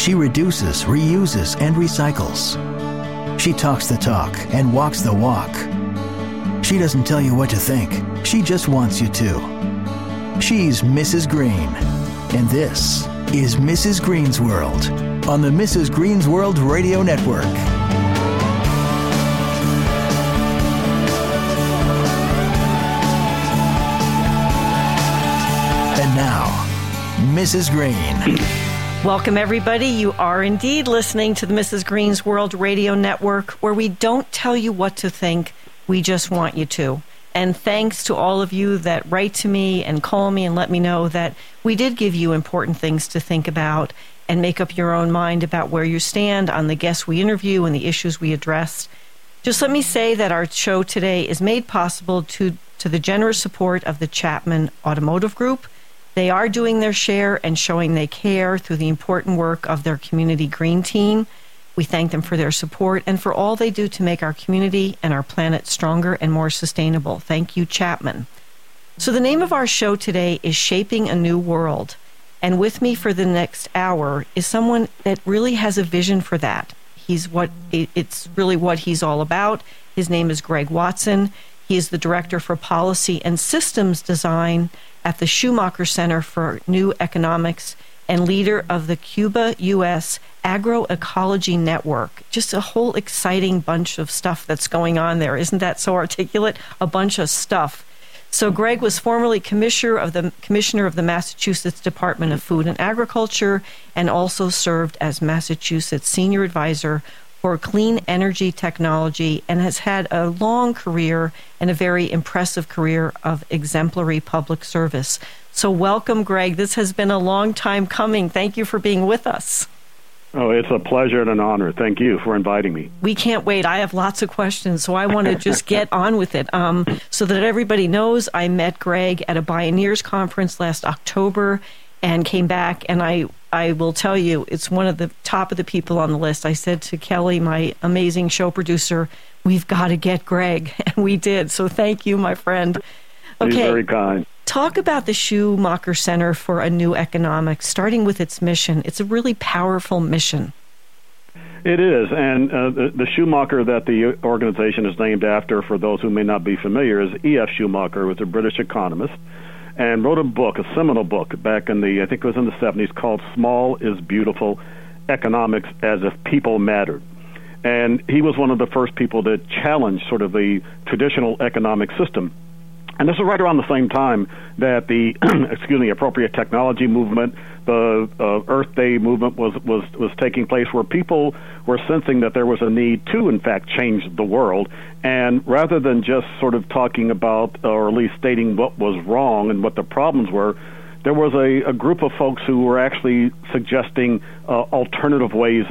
She reduces, reuses, and recycles. She talks the talk and walks the walk. She doesn't tell you what to think. She just wants you to. She's Mrs. Green. And this is Mrs. Green's World on the Mrs. Green's World Radio Network. And now, Mrs. Green. Welcome, everybody. You are indeed listening to the Mrs. Green's World Radio Network, where we don't tell you what to think, we just want you to. And thanks to all of you that write to me and call me and let me know that we did give you important things to think about and make up your own mind about where you stand on the guests we interview and the issues we address. Just let me say that our show today is made possible to the generous support of the Chapman Automotive Group. They are doing their share and showing they care through the important work of their community green team. We thank them for their support and for all they do to make our community and our planet stronger and more sustainable. Thank you, Chapman. So the name of our show today is Shaping a New World. And with me for the next hour is someone that really has a vision for that. It's really what he's all about. His name is Greg Watson. He is the Director for Policy and Systems Design at the Schumacher Center for New Economics and leader of the Cuba-U.S. Agroecology Network. Just a whole exciting bunch of stuff that's going on there. Isn't that so articulate? A bunch of stuff. So Greg was formerly Commissioner of the Massachusetts Department of Food and Agriculture and also served as Massachusetts Senior Advisor for Clean Energy Technology and has had a long career and a very impressive career of exemplary public service. So welcome, Greg. This has been a long time coming. Thank you for being with us. Oh, it's a pleasure and an honor. Thank you for inviting me. We can't wait. I have lots of questions, so I want to just get on with it. So that everybody knows, I met Greg at a Bioneers conference last October and came back, and I will tell you, it's one of the top of the people on the list. I said to Kelly, my amazing show producer, we've got to get Greg, and we did. So thank you, my friend. Okay. He's very kind. Talk about the Schumacher Center for a New Economics, starting with its mission. It's a really powerful mission. It is, and the Schumacher that the organization is named after, for those who may not be familiar, is E.F. Schumacher, who was a British economist, and wrote a book, a seminal book, back in I think it was in the 70s, called Small is Beautiful, Economics as if People Mattered. And he was one of the first people to challenge sort of the traditional economic system. And this is right around the same time that the appropriate technology movement, the Earth Day movement was taking place, where people were sensing that there was a need to, in fact, change the world. And rather than just sort of talking about, or at least stating what was wrong and what the problems were, there was a group of folks who were actually suggesting alternative ways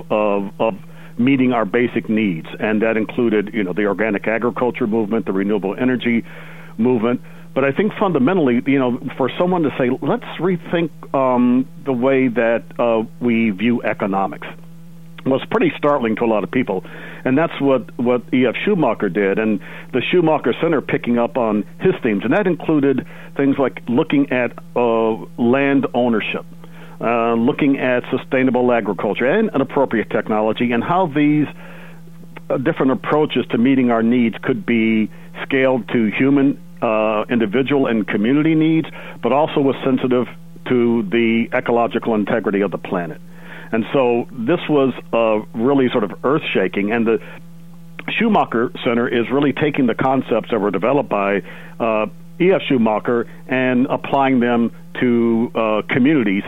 of meeting our basic needs. And that included, the organic agriculture movement, the renewable energy movement. But I think fundamentally, for someone to say, let's rethink the way that we view economics, was pretty startling to a lot of people. And that's what E.F. Schumacher did, and the Schumacher Center picking up on his themes. And that included things like looking at land ownership, looking at sustainable agriculture and an appropriate technology, and how these different approaches to meeting our needs could be scaled to human, individual, and community needs, but also was sensitive to the ecological integrity of the planet. And so this was really sort of earth-shaking, and the Schumacher Center is really taking the concepts that were developed by E.F. Schumacher and applying them to communities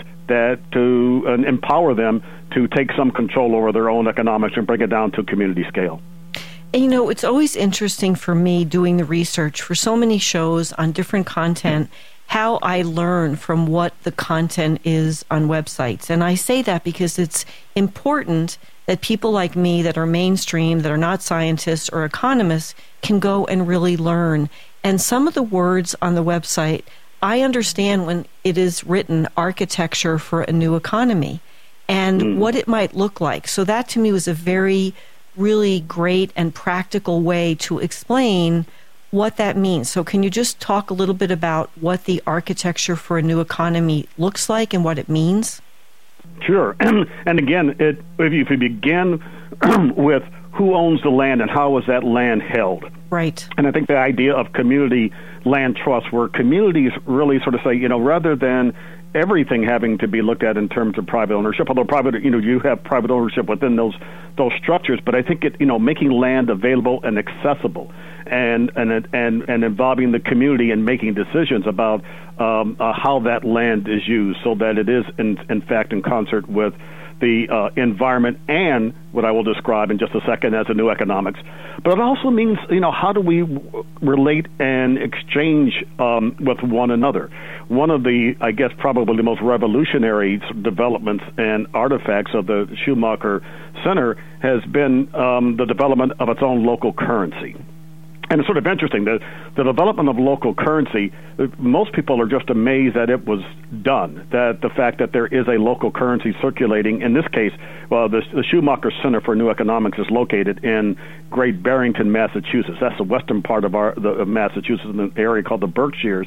to empower them to take some control over their own economics and bring it down to community scale. And, it's always interesting for me doing the research for so many shows on different content, how I learn from what the content is on websites. And I say that because it's important that people like me that are mainstream, that are not scientists or economists, can go and really learn. And some of the words on the website, I understand when it is written architecture for a new economy and what it might look like. So that to me was a very really great and practical way to explain what that means. So can you just talk a little bit about what the architecture for a new economy looks like and what it means? Sure. And again, if you begin with who owns the land and how is that land held. Right. And I think the idea of community land trusts, where communities really sort of say, rather than everything having to be looked at in terms of private ownership, although you have private ownership within those structures, but I think making land available and accessible and involving the community and making decisions about how that land is used, so that it is in fact in concert with the environment and what I will describe in just a second as a new economics. But it also means, how do we relate and exchange with one another? One of the, I guess, probably the most revolutionary developments and artifacts of the Schumacher Center has been the development of its own local currency. And it's sort of interesting, the development of local currency, most people are just amazed that it was done, that the fact that there is a local currency circulating. In this case, well, the Schumacher Center for New Economics is located in Great Barrington, Massachusetts. That's the western part of Massachusetts, in an area called the Berkshires.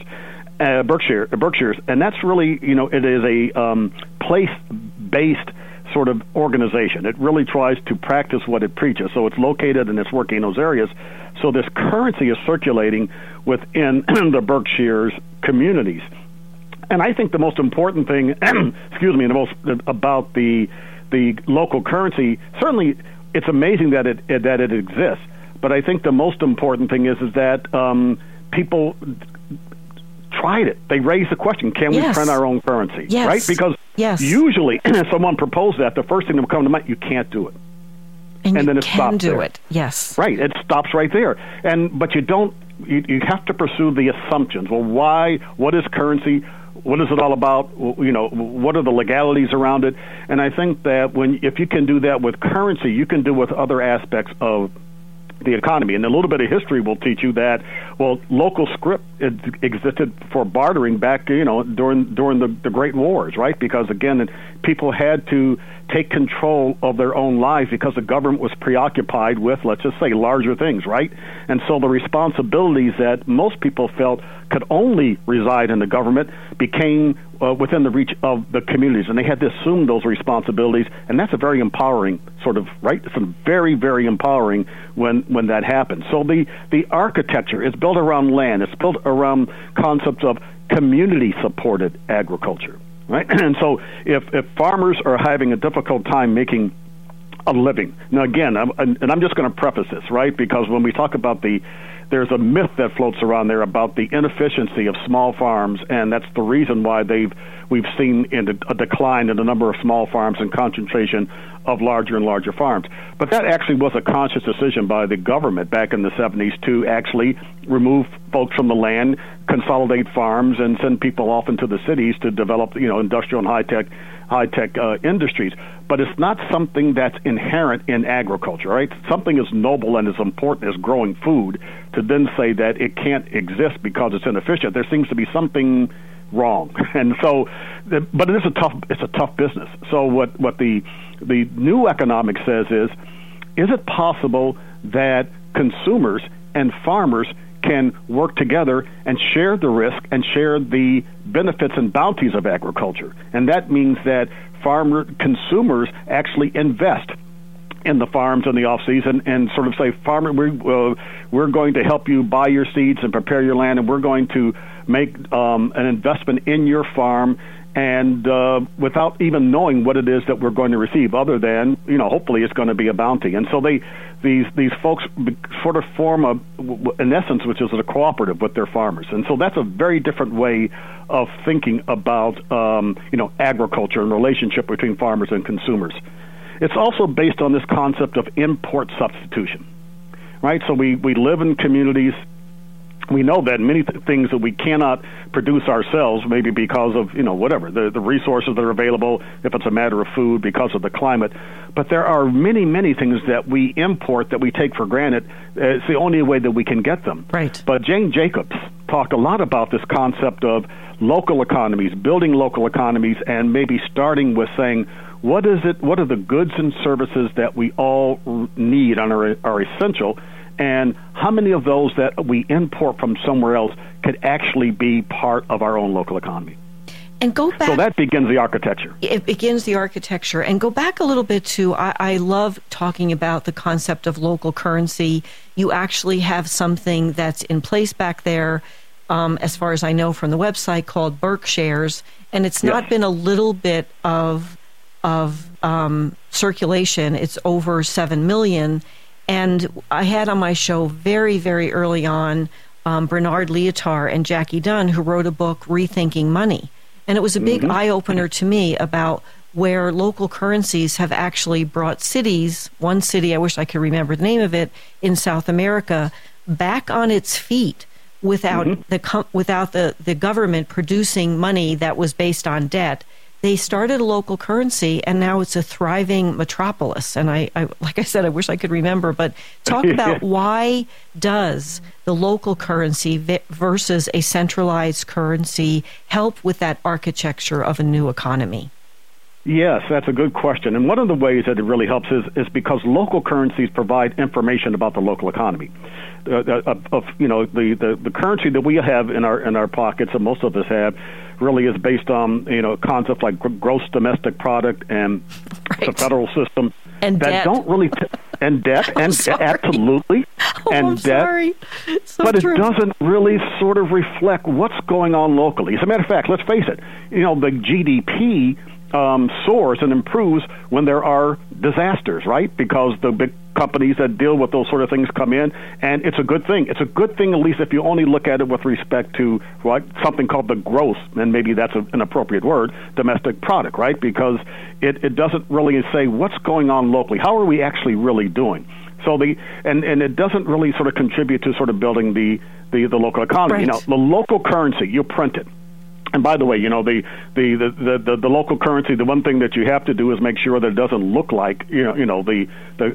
And that's really, it is a place-based sort of organization. It really tries to practice what it preaches. So it's located and it's working in those areas. So this currency is circulating within the Berkshires communities. And I think the most important thing, about the local currency, certainly it's amazing that it exists. But I think the most important thing is that people tried it. They raised the question, can we print our own currency? Yes. Right? Because usually someone proposed that, the first thing that would come to mind, you can't do it. And then it stops there. Yes. Right. It stops right there. But you don't, you have to pursue the assumptions. Well, why? What is currency? What is it all about? What are the legalities around it? And I think that if you can do that with currency, you can do with other aspects of the economy. And a little bit of history will teach you that, well, local scrip existed for bartering back, during the Great Wars, right? Because, again, people had to take control of their own lives because the government was preoccupied with, let's just say, larger things, right? And so the responsibilities that most people felt could only reside in the government became within the reach of the communities, and they had to assume those responsibilities, and that's a very empowering sort of, right? It's very, very empowering when that happens. So the architecture is built around land. It's built around concepts of community-supported agriculture, right? And so if farmers are having a difficult time making a living, now again, I'm just going to preface this, right? Because when we talk about there's a myth that floats around there about the inefficiency of small farms, and that's the reason why we've seen a decline in the number of small farms and concentration of larger and larger farms. But that actually was a conscious decision by the government back in the 70s to actually remove folks from the land, consolidate farms, and send people off into the cities to develop, industrial and high-tech industries. But it's not something that's inherent in agriculture, right? Something as noble and as important as growing food, to then say that it can't exist because it's inefficient, there seems to be something wrong. And so, but it's a tough business. So what the new economics says is it possible that consumers and farmers can work together and share the risk and share the benefits and bounties of agriculture? And that means that consumers actually invest in the farms in the off season and sort of say, farmer, we're going to help you buy your seeds and prepare your land, and we're going to make an investment in your farm, and without even knowing what it is that we're going to receive, other than, hopefully it's going to be a bounty. And so these folks sort of form in essence, which is a cooperative with their farmers. And so that's a very different way of thinking about, agriculture and relationship between farmers and consumers. It's also based on this concept of import substitution, right? So we live in communities. We know that many things that we cannot produce ourselves, maybe because of, whatever, the resources that are available, if it's a matter of food, because of the climate. But there are many, many things that we import that we take for granted. It's the only way that we can get them. Right. But Jane Jacobs talked a lot about this concept of local economies, building local economies, and maybe starting with saying, what are the goods and services that we all need and are essential, and how many of those that we import from somewhere else could actually be part of our own local economy? And go back. So that begins the architecture. It begins the architecture. And go back a little bit to, I love talking about the concept of local currency. You actually have something that's in place back there, as far as I know from the website, called Berkshares. And it's not been a little bit of circulation. It's over 7 million. And I had on my show very, very early on Bernard Lietaer and Jackie Dunn, who wrote a book, Rethinking Money. And it was a big eye-opener to me about where local currencies have actually brought cities, one city, I wish I could remember the name of it, in South America, back on its feet without the government producing money that was based on debt. They started a local currency, and now it's a thriving metropolis. And I like I said, I wish I could remember, but talk about why does the local currency versus a centralized currency help with that architecture of a new economy? Yes, that's a good question. And one of the ways that it really helps is because local currencies provide information about the local economy. The currency that we have in our pockets, and most of us have, really is based on concepts like gross domestic product and the federal system and that debt. Don't really and debt and absolutely and I'm debt. Sorry. So but true. It doesn't really sort of reflect what's going on locally. As a matter of fact, let's face it. The GDP soars and improves when there are disasters, right? Because the big companies that deal with those sort of things come in, and it's a good thing. It's a good thing, at least if you only look at it with respect to something called the gross, and maybe that's an appropriate word, domestic product, right? Because it doesn't really say what's going on locally. How are we actually really doing? So and it doesn't really sort of contribute to sort of building the local economy. Right. The local currency, you print it. And by the way, the local currency, the one thing that you have to do is make sure that it doesn't look like the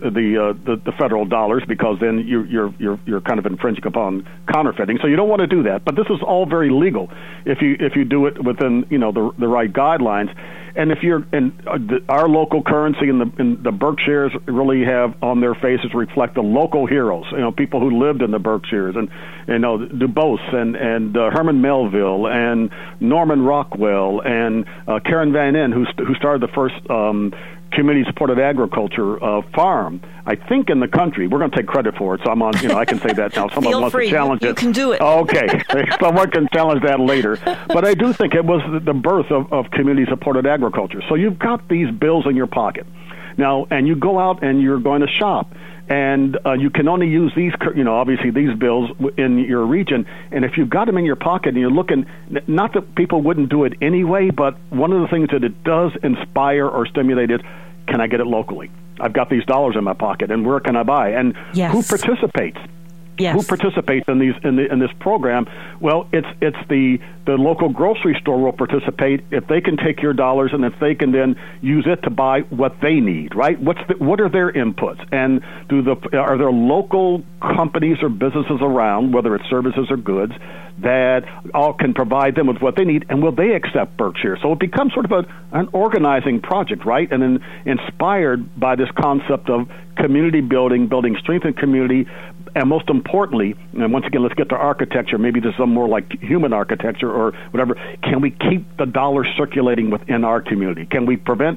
federal dollars, because then you're kind of infringing upon counterfeiting. So you don't want to do that. But this is all very legal if you do it within the right guidelines. And if you're our local currency and the Berkshires really have on their faces reflect the local heroes, people who lived in the Berkshires, and DuBose and Herman Melville and Norman Rockwell and Karen Van Yen, who started the first community-supported agriculture farm, I think, in the country. We're going to take credit for it, so I'm on. I can say that now. Someone wants to challenge it. You can do it. Okay, someone can challenge that later. But I do think it was the birth of community-supported agriculture. So you've got these bills in your pocket now, and you go out and you're going to shop. And you can only use these, obviously these bills in your region. And if you've got them in your pocket and you're looking, not that people wouldn't do it anyway, but one of the things that it does inspire or stimulate is, can I get it locally? I've got these dollars in my pocket, and where can I buy? And who participates? Yes. Who participates in this program? Well, it's the local grocery store will participate if they can take your dollars and if they can then use it to buy what they need, right? What are their inputs? And are there local companies or businesses around, whether it's services or goods, that all can provide them with what they need, and will they accept Berkshire? So it becomes sort of an organizing project, right? And then inspired by this concept of community building strength in community, and most importantly, and once again, let's get to architecture. Maybe this is some more like human architecture or whatever. Can we keep the dollar circulating within our community? Can we prevent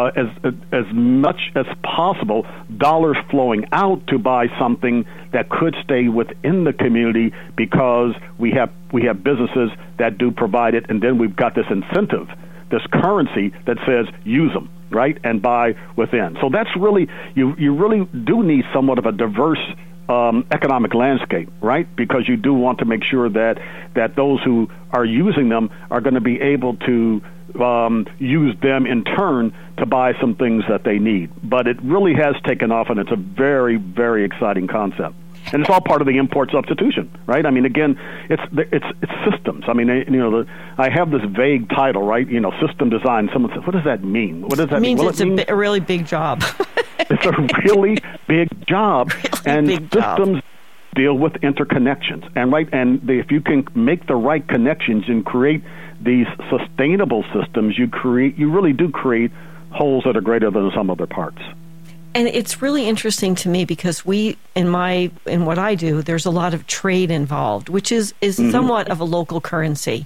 as much as possible dollars flowing out to buy something that could stay within the community, because we have businesses that do provide it, and then we've got this incentive, this currency that says use them, right, and buy within. So that's really, you really do need somewhat of a diverse economic landscape, right? Because you do want to make sure that those who are using them are going to be able to use them in turn to buy some things that they need. But it really has taken off, and it's a very, very exciting concept. And it's all part of the import substitution, right? I mean, again, it's systems. I mean, I have this vague title, right? System design. Someone says, "What does that mean? What does that mean?" Well, it means a really big job. It's a really big job, and systems deal with interconnections, and if you can make the right connections and create these sustainable systems, you really do create wholes that are greater than the sum of their parts. And it's really interesting to me because in what I do, there's a lot of trade involved, which is somewhat of a local currency.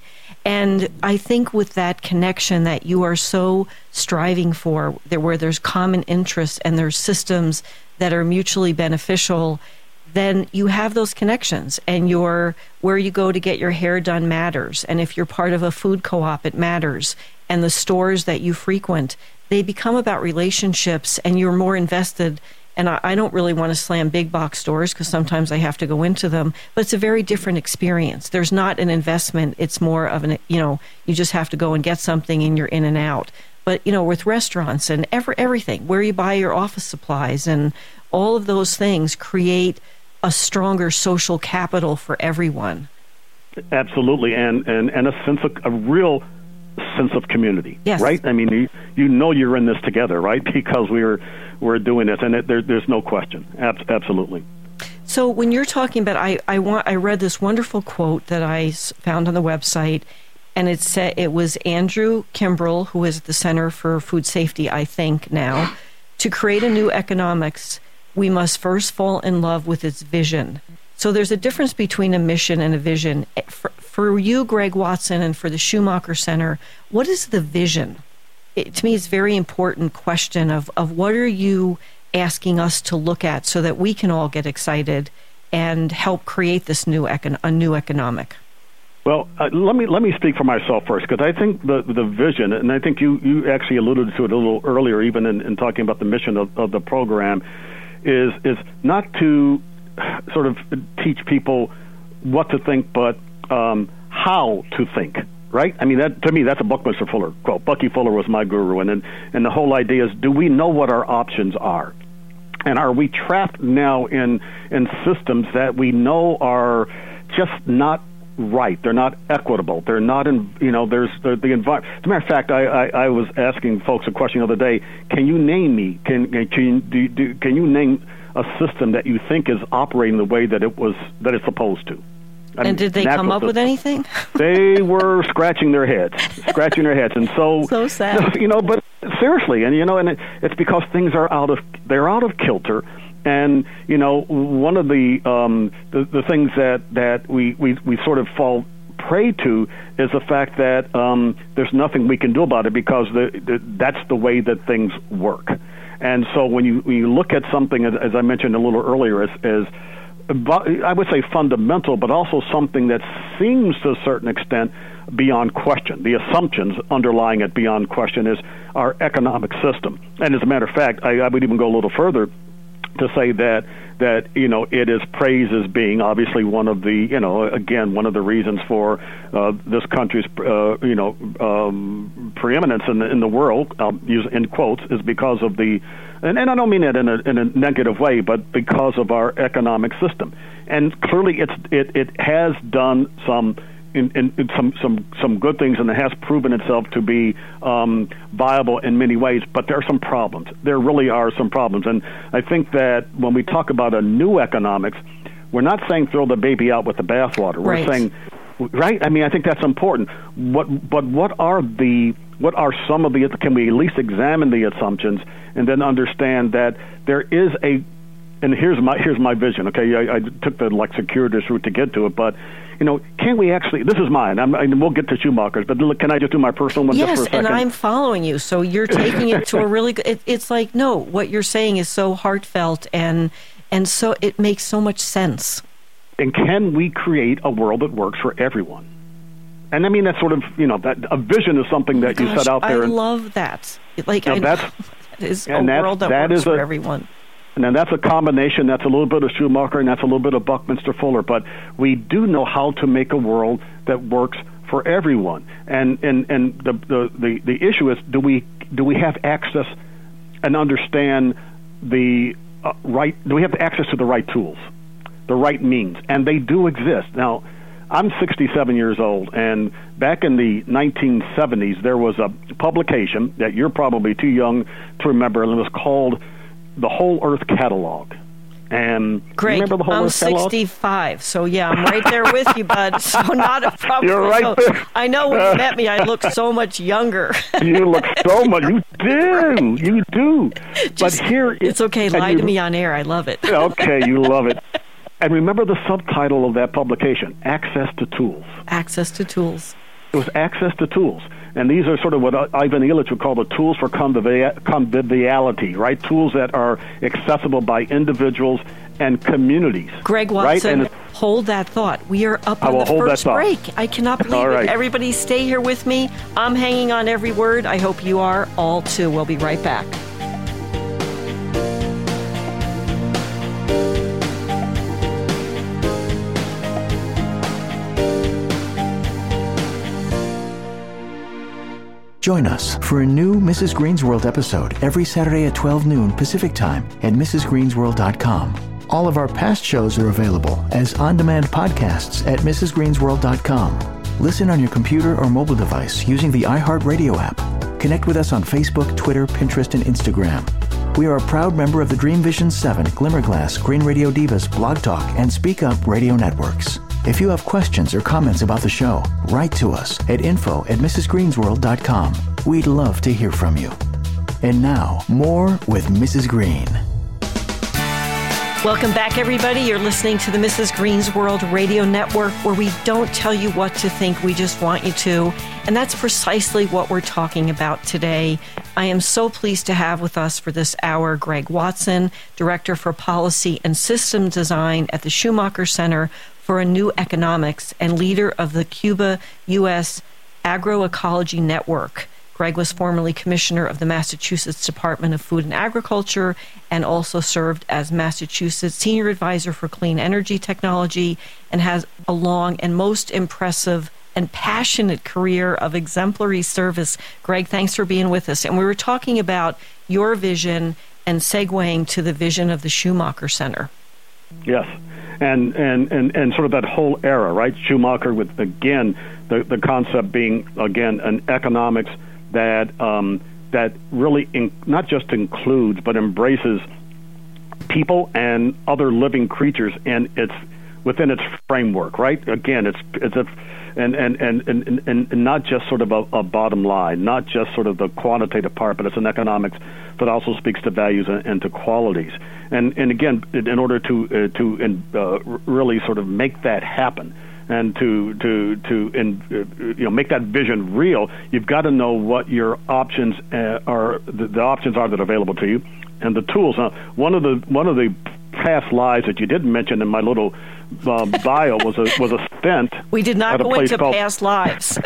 And I think with that connection that you are so striving for, where there's common interests and there's systems that are mutually beneficial, then you have those connections, and where you go to get your hair done matters. And if you're part of a food co-op, it matters. And the stores that you frequent, they become about relationships, and you're more invested. And I don't really want to slam big box stores because sometimes I have to go into them, but it's a very different experience. There's not an investment. It's more of you just have to go and get something and you're in and out. But, with restaurants and everything, where you buy your office supplies and all of those things create a stronger social capital for everyone. Absolutely. And a real sense of community, yes. Right? I mean, you're in this together, right? Because we're doing this, and there's no question. Absolutely. So when you're talking about, I read this wonderful quote that I found on the website, and it said it was Andrew Kimbrell, who is at the Center for Food Safety, I think now, to create a new economics, we must first fall in love with its vision. So there's a difference between a mission and a vision. For you, Greg Watson, and for the Schumacher Center, what is the vision? To me, it's a very important question of what are you asking us to look at so that we can all get excited and help create this new economic. Well, let me speak for myself first, because I think the vision, and I think you actually alluded to it a little earlier, even in talking about the mission of the program, is not to sort of teach people what to think, but how to think. Right? I mean, to me, that's a Buckminster Fuller quote. Bucky Fuller was my guru, and the whole idea is: do we know what our options are, and are we trapped now in systems that we know are just not right? They're not equitable. They're not in. There's the environment. As a matter of fact, I was asking folks a question the other day. Can you name me? Can you name a system that you think is operating the way that it's supposed to? And did they come up with anything? They were scratching their heads, and so sad. But seriously, and and it's because things are out of kilter, and one of the things that we sort of fall prey to is the fact that there's nothing we can do about it because that's the way that things work, and so when you look at something as I mentioned a little earlier as I would say fundamental, but also something that seems to a certain extent beyond question. The assumptions underlying it beyond question is our economic system. And as a matter of fact, I would even go a little further to say that it is praised as being obviously one of the one of the reasons for this country's preeminence in the world. I'll use in quotes is because of the. And I don't mean it in a negative way, but because of our economic system, and clearly it has done some good things, and it has proven itself to be viable in many ways. But there are some problems. There really are some problems, and I think that when we talk about a new economics, we're not saying throw the baby out with the bathwater. We're saying, right? I mean, I think that's important. What are some of the? Can we at least examine the assumptions and then understand that there is a? And here's my vision. Okay, I took the circuitous route to get to it, but can we actually? This is mine. We'll get to Schumacher's, but can I just do my personal one just for a second? Yes, and I'm following you. So you're taking it to a really good. It's like no, what you're saying is so heartfelt and so it makes so much sense. And can we create a world that works for everyone? And I mean, that's sort of, that a vision is something that you set out there. I love that. That is a world that works for everyone. And then that's a combination. That's a little bit of Schumacher, and that's a little bit of Buckminster Fuller. But we do know how to make a world that works for everyone. And the issue is, do we have access and understand the right? Do we have access to the right tools, the right means? And they do exist now. I'm 67 years old, and back in the 1970s, there was a publication that you're probably too young to remember, and it was called The Whole Earth Catalog. And Greg, remember the Whole I'm Earth Catalog? 65, so yeah, I'm right there with you, bud. So not a problem. You're right there. I know when you met me, I looked so much younger. You look so much. You do. You do. But here, it's okay. Lie to me on air. I love it. Okay, you love it. And remember the subtitle of that publication, Access to Tools. Access to Tools. It was access to tools. And these are sort of what Ivan Illich would call the tools for conviviality, right? Tools that are accessible by individuals and communities. Greg Watson, right? Hold that thought. We are up on the first break. I cannot believe it. Everybody stay here with me. I'm hanging on every word. I hope you are all too. We'll be right back. Join us for a new Mrs. Green's World episode every Saturday at 12 noon Pacific Time at mrsgreensworld.com. All of our past shows are available as on-demand podcasts at mrsgreensworld.com. Listen on your computer or mobile device using the iHeartRadio app. Connect with us on Facebook, Twitter, Pinterest, and Instagram. We are a proud member of the Dream Vision 7, Glimmerglass, Green Radio Divas, Blog Talk, and Speak Up radio networks. If you have questions or comments about the show, write to us at info@mrsgreensworld.com. We'd love to hear from you. And now, more with Mrs. Green. Welcome back, everybody. You're listening to the Mrs. Green's World Radio Network, where we don't tell you what to think, we just want you to. And that's precisely what we're talking about today. I am so pleased to have with us for this hour Greg Watson, Director for Policy and System Design at the Schumacher Center for a New Economics and leader of the Cuba-U.S. Agroecology Network. Greg was formerly commissioner of the Massachusetts Department of Food and Agriculture and also served as Massachusetts Senior Advisor for Clean Energy Technology and has a long and most impressive and passionate career of exemplary service. Greg, thanks for being with us. And we were talking about your vision and segueing to the vision of the Schumacher Center. Yes. And sort of that whole era, right? Schumacher with, again, the concept being, again, an economics that really not just includes but embraces people and other living creatures and within its framework, right? Again, it's not just sort of a bottom line, not just sort of the quantitative part, but it's an economics that also speaks to values and to qualities. And again, in order to really sort of make that happen and to make that vision real, you've got to know what your options are, the options are that are available to you, and the tools. Now, one of the past lives that you didn't mention in my little bio was a stint. We did not go into past lives.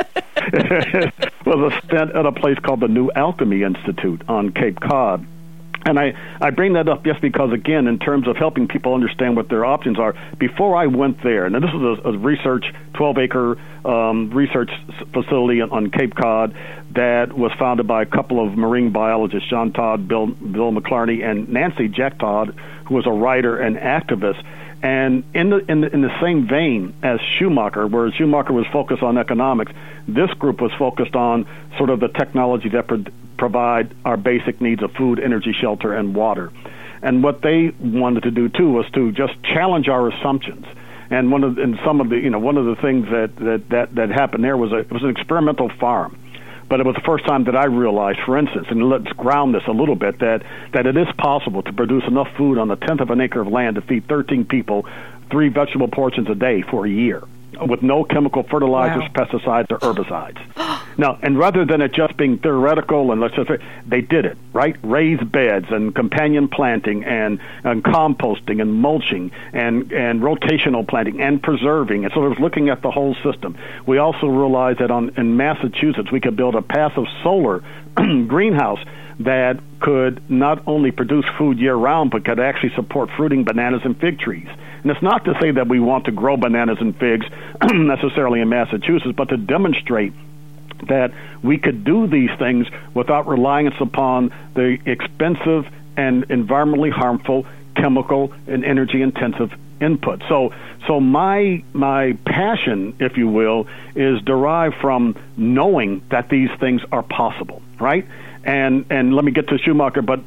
Was a stint at a place called the New Alchemy Institute on Cape Cod. And I bring that up just because, again, in terms of helping people understand what their options are, before I went there, and this was a 12-acre research facility on Cape Cod that was founded by a couple of marine biologists, John Todd, Bill McClarney, and Nancy Jack Todd, who was a writer and activist. And in the same vein as Schumacher, where Schumacher was focused on economics, this group was focused on sort of the technology that provide our basic needs of food, energy, shelter, and water. And what they wanted to do too was to just challenge our assumptions. And one of the things that happened there was it was an experimental farm. But it was the first time that I realized, for instance, and let's ground this a little bit, that it is possible to produce enough food on a tenth of an acre of land to feed 13 people 3 vegetable portions a day for a year, with no chemical fertilizers, wow, pesticides, or herbicides. Now, and rather than it just being theoretical, and they did it, right? Raised beds and companion planting and composting and mulching and rotational planting and preserving. And so it was looking at the whole system. We also realized that in Massachusetts we could build a passive solar greenhouse that could not only produce food year-round, but could actually support fruiting bananas and fig trees. And it's not to say that we want to grow bananas and figs necessarily in Massachusetts, but to demonstrate that we could do these things without reliance upon the expensive and environmentally harmful chemical and energy-intensive input. So my passion, if you will, is derived from knowing that these things are possible, right? And let me get to Schumacher, but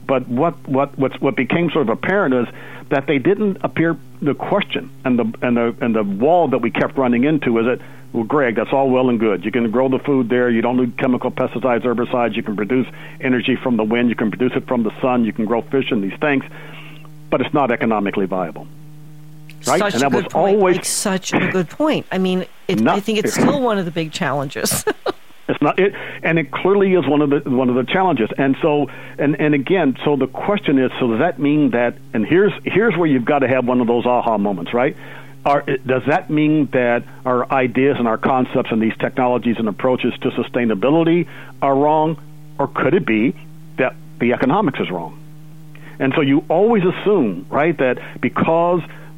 what became sort of apparent is that they didn't appear the question and the wall that we kept running into is that, well, Greg, that's all well and good. You can grow the food there. You don't need chemical pesticides, herbicides. You can produce energy from the wind. You can produce it from the sun. You can grow fish in these tanks, but it's not economically viable. Right? Such a good point. I mean, I think it's still one of the big challenges. It's not it, and it clearly is one of the challenges. And so, and again, so the question is: so does that mean that? And here's where you've got to have one of those aha moments, right? Does that mean that our ideas and our concepts and these technologies and approaches to sustainability are wrong, or could it be that the economics is wrong? And so you always assume, right, that because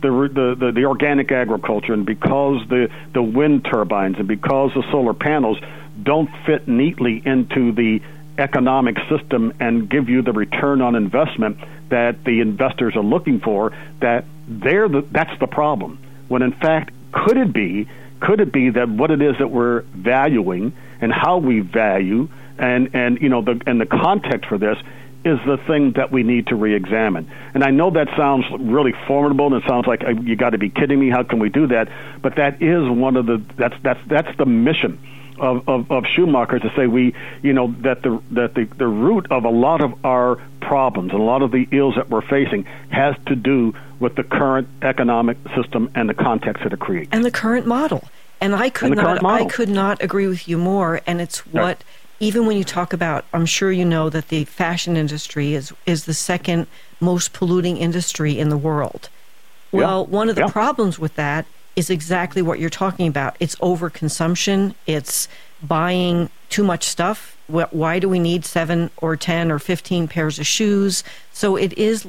the organic agriculture and because the wind turbines and because the solar panels don't fit neatly into the economic system and give you the return on investment that the investors are looking for, that that's the problem. When in fact, could it be that what it is that we're valuing and how we value and the context for this is the thing that we need to re-examine. And I know that sounds really formidable, and it sounds like you got to be kidding me. How can we do that? But that is one of that's the mission of Schumacher, to say that the root of a lot of our problems and a lot of the ills that we're facing has to do with the current economic system and the context that it creates and the current model. And I could not agree with you more. And it's what even when you talk about, I'm sure you know that the fashion industry is the second most polluting industry in the world. Well, one of the problems with that is exactly what you're talking about. It's overconsumption. It's buying too much stuff. Why do we need 7 or 10 or 15 pairs of shoes? So it is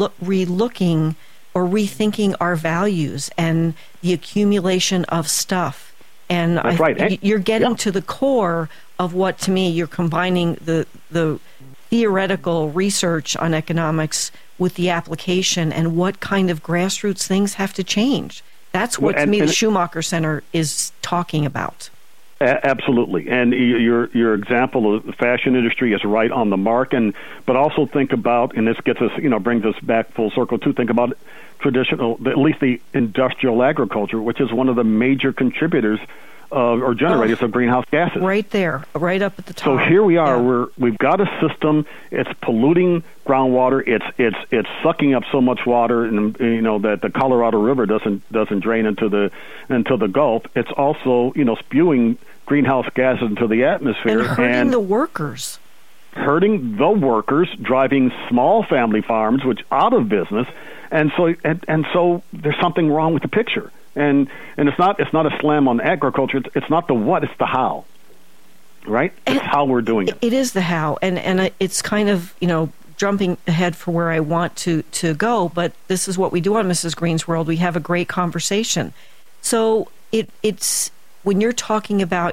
relooking or rethinking our values and the accumulation of stuff. And that's right. You're getting to the core of what, to me, you're combining the theoretical research on economics with the application and what kind of grassroots things have to change. That's what, to me, the Schumacher Center is talking about. Absolutely. And your example of the fashion industry is right on the mark. But also think about, and this gets us, brings us back full circle too, think about traditional, at least the industrial agriculture, which is one of the major contributors or generators of greenhouse gases. Right there, right up at the top. So here we are. We've got a system. It's polluting groundwater. It's sucking up so much water, and that the Colorado River doesn't drain into the Gulf. It's also spewing greenhouse gases into the atmosphere and hurting the workers. Hurting the workers, driving small family farms which out of business, and so there's something wrong with the picture. And it's not a slam on agriculture. It's not the what, it's the how, right? It's how we're doing it. It is the how, and it's kind of jumping ahead for where I want to go. But this is what we do on Mrs. Green's World. We have a great conversation. So it's when you're talking about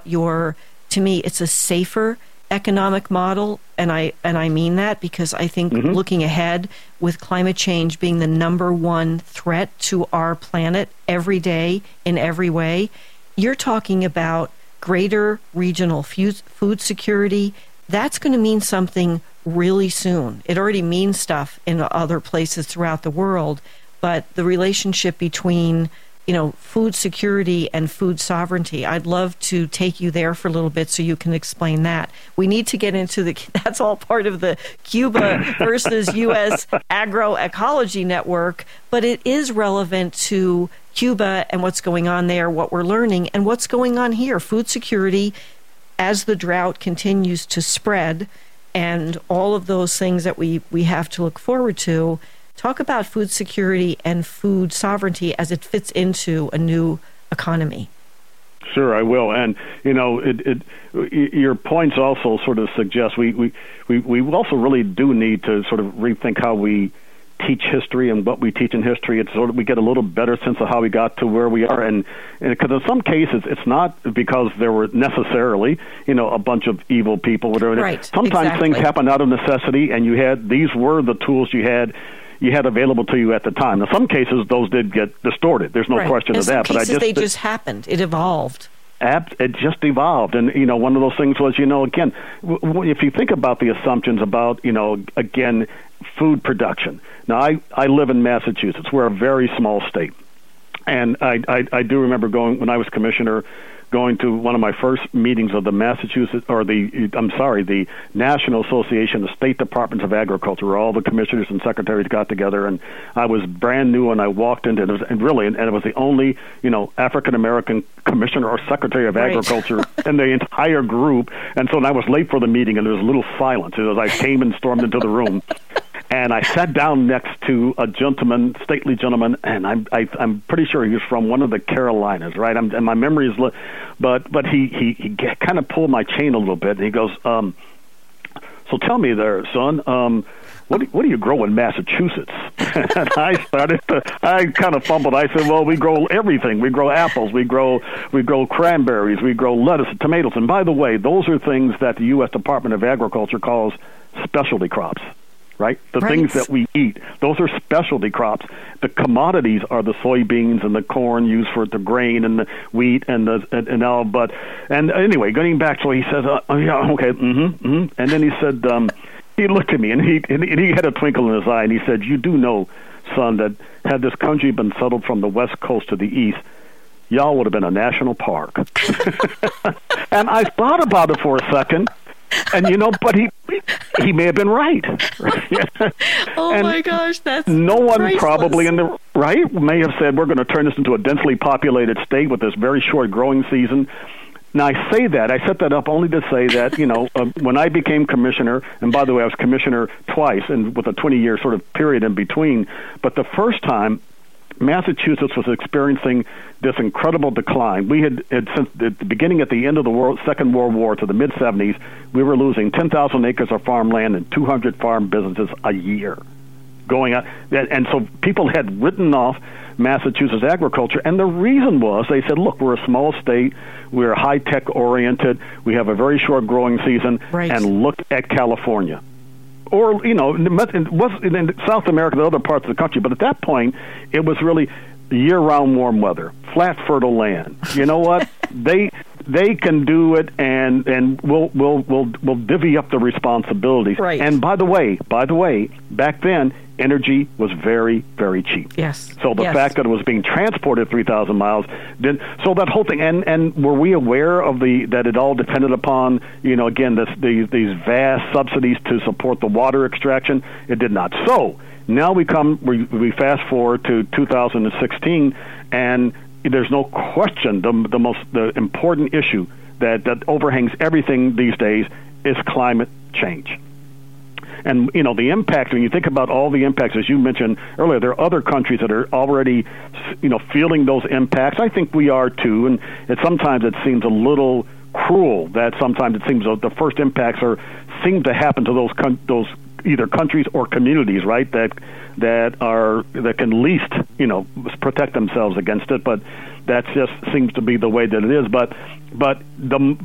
to me, it's a safer economic model, and I mean that because I think looking ahead with climate change being the number one threat to our planet every day in every way, you're talking about greater regional food security. That's going to mean something really soon. It already means stuff in other places throughout the world, but the relationship between food security and food sovereignty. I'd love to take you there for a little bit so you can explain that. We need to get into that's all part of the Cuba versus U.S. agroecology network, but it is relevant to Cuba and what's going on there, what we're learning, and what's going on here. Food security, as the drought continues to spread, and all of those things that we have to look forward to. Talk about food security and food sovereignty as it fits into a new economy. Sure, I will. And your points also sort of suggest we also really do need to sort of rethink how we teach history and what we teach in history. It's sort of we get a little better sense of how we got to where we are, and because in some cases it's not because there were necessarily a bunch of evil people, whatever. Right. Sometimes things happen out of necessity, and these were the tools you had available to you at the time. In some cases, those did get distorted. There's no question of that. In some cases, they just happened. It evolved. It just evolved. And, one of those things was, again, if you think about the assumptions about, again, food production. Now, I live in Massachusetts. We're a very small state. And I do remember going, when I was commissioner, going to one of my first meetings of the the National Association of State Departments of Agriculture, where all the commissioners and secretaries got together, and I was brand new, and I walked into it, and it was the only, African American commissioner or secretary of agriculture in the entire group, and so I was late for the meeting, and there was a little silence as I came and stormed into the room. And I sat down next to a gentleman, stately gentleman, and I'm pretty sure he was from one of the Carolinas, right? And my memory is, but he kind of pulled my chain a little bit, and he goes, "So tell me there, son, what do you grow in Massachusetts?" And I kind of fumbled. I said, "Well, we grow everything. We grow apples, we grow cranberries, we grow lettuce, and tomatoes. And by the way, those are things that the U.S. Department of Agriculture calls specialty crops." Right? The things that we eat, those are specialty crops. The commodities are the soybeans and the corn used for the grain and the wheat and anyway, getting back, so he says, "Yeah, okay, and then he said, he looked at me and he had a twinkle in his eye, and he said, "You do know, son, that had this country been settled from the west coast to the east, y'all would have been a national park." And I thought about it for a second. And but he may have been right. Oh, and my gosh, that's no one priceless. Probably in the right may have said, we're going to turn this into a densely populated state with this very short growing season. Now, I set that up only to say that, when I became commissioner, and by the way, I was commissioner twice, and with a 20-year sort of period in between, but the first time, Massachusetts was experiencing this incredible decline. We had since the beginning at the end of the Second World War to the mid-'70s, we were losing 10,000 acres of farmland and 200 farm businesses a year going on. And so people had written off Massachusetts agriculture, and the reason was they said, look, we're a small state, we're high-tech oriented, we have a very short growing season, and look at California. Or, it was in South America, the other parts of the country, but at that point, it was really year-round warm weather, flat, fertile land. You know what? They can do it, and we'll divvy up the responsibilities. Right. And by the way, back then, energy was very, very cheap. Yes. So the fact that it was being transported 3,000 miles, so that whole thing, and were we aware of that it all depended upon, again, these vast subsidies to support the water extraction? It did not. So now we fast forward to 2016, and there's no question the important issue that overhangs everything these days is climate change. And, the impact, when you think about all the impacts, as you mentioned earlier, there are other countries that are already, feeling those impacts. I think we are too, and sometimes it seems a little cruel that sometimes it seems the first impacts seem to happen to those either countries or communities, right, that can least, protect themselves against it, but that just seems to be the way that it is. But the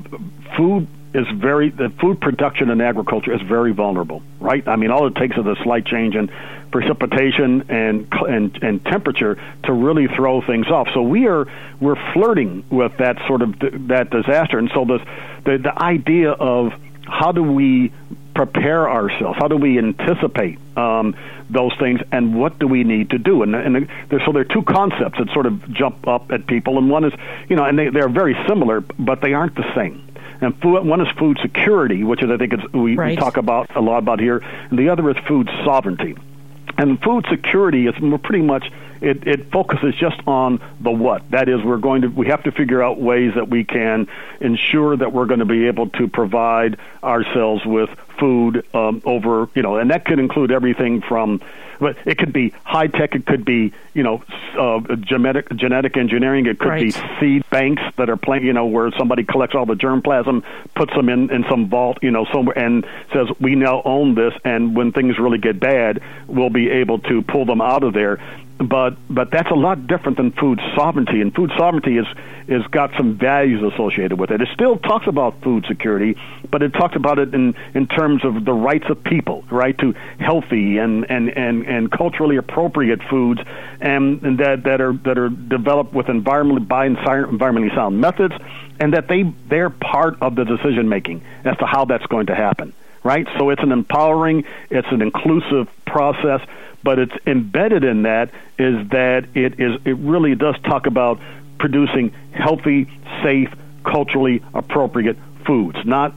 food production and agriculture is very vulnerable, right? I mean, all it takes is a slight change in precipitation and temperature to really throw things off. So we're flirting with that sort of that disaster. And so the idea of how do we prepare ourselves? How do we anticipate those things, and what do we need to do? So there are two concepts that sort of jump up at people, and one is, and they're very similar, but they aren't the same. And one is food security, which is, I think, we talk about a lot about here, and the other is food sovereignty. And food security is pretty much it focuses just on the what. That is, we have to figure out ways that we can ensure that we're going to be able to provide ourselves with food and that could include everything from, but it could be high tech, it could be genetic engineering, it could be seed banks that are where somebody collects all the germplasm, puts them in some vault, somewhere, and says, we now own this, and when things really get bad, we'll be able to pull them out of there. But that's a lot different than food sovereignty, and food sovereignty is got some values associated with it. It still talks about food security, but it talks about it in terms of the rights of people, right, to healthy and culturally appropriate foods, and that are developed with environmentally sound methods, and that they're part of the decision making as to how that's going to happen, right? So it's an empowering, it's an inclusive process. But it's embedded in that is that it really does talk about producing healthy, safe culturally appropriate foods, not